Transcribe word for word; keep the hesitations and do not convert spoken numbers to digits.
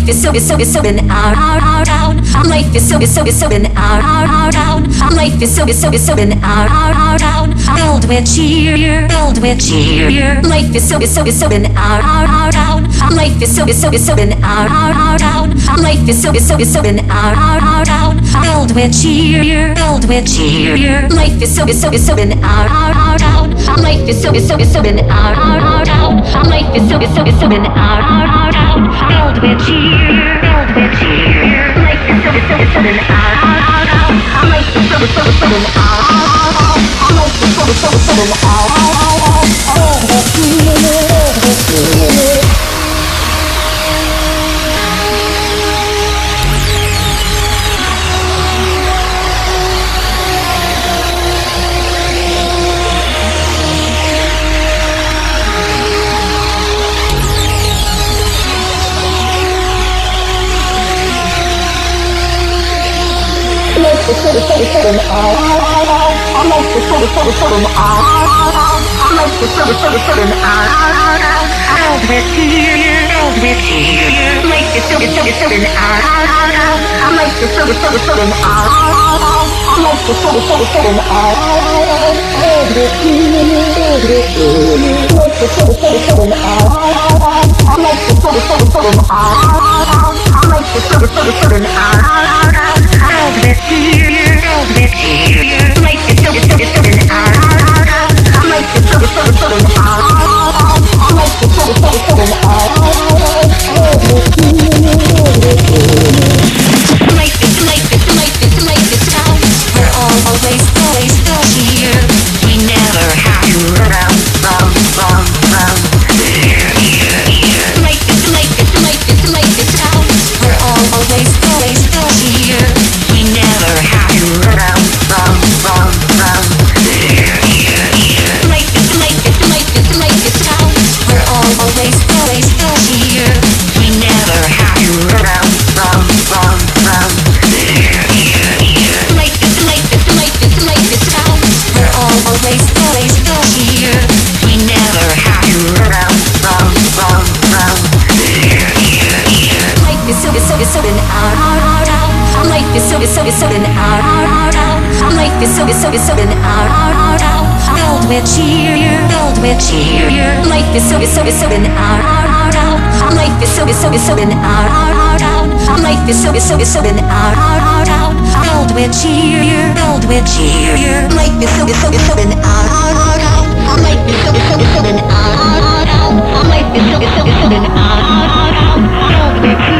Life is so is so is so in our our our town. Life is so is so is so in our our our town. Life is so is so is so in our our our town. Filled with cheer, filled with cheer. Life is so is so is so in our our our town. Life is so is so is so in our our our town. Life is so is so is so in our our our town. Filled with cheer, filled with cheer. Life is so is so is so in our our our town. Life is so is so is so in our our our town. Life is so is so is so in our our our town. Filled with cheer, filled with cheer. Life is so is so is so in our our our town. Life is so is so is so in our our our town. Life is so is so is so in our our our town. Filled with cheer, filled with cheer. I like the city, city, city, I like the city, city, city, I like the city, city, city, filled with cheer, filled with cheer. Like the city, city, city, I like the city, city, city, I like the city, city, city, filled with cheer, filled with cheer. Like the city, city, city, I like the city, city, city, I like the city, city, city, filled with cheer, filled with cheer. Like the city, city, city, I like the city, city, city, I like the city, city, city, filled with cheer, filled with cheer. Like this, like this, like this, like this town. We're all always, always still here. We never have to run, run, run, run. Here, here, here. Like this, like this, like this, like this town. We're all always, always still here. We never have to run, run, run, run. Here, here, here. Like this, like this, like this, like this town. We're all always, always still here. We never have to run, run, run, run. Here, here, here. Like this, like this, like this, like this town. We're all always, always still here. We never have to run, run, run, run. Here, here, here. Life is so, is so, is so in our, our, our town. Life is so, is so, is so in our, our, our town. Life is so, is so, is so in our, our, our town. Filled with cheer, filled with cheer. Life is so, is so, is so in our, our, our town. Life is so, is so, is so in our, our, our town. Life is so, is so, is so in our, our, our town. Filled with cheer, filled with cheer. Life is so, is so, is so in our, our, our town. Life is so, is so, is so in our, our, our town. Life is so, is so, is so in our, our, our town. Filled with cheer.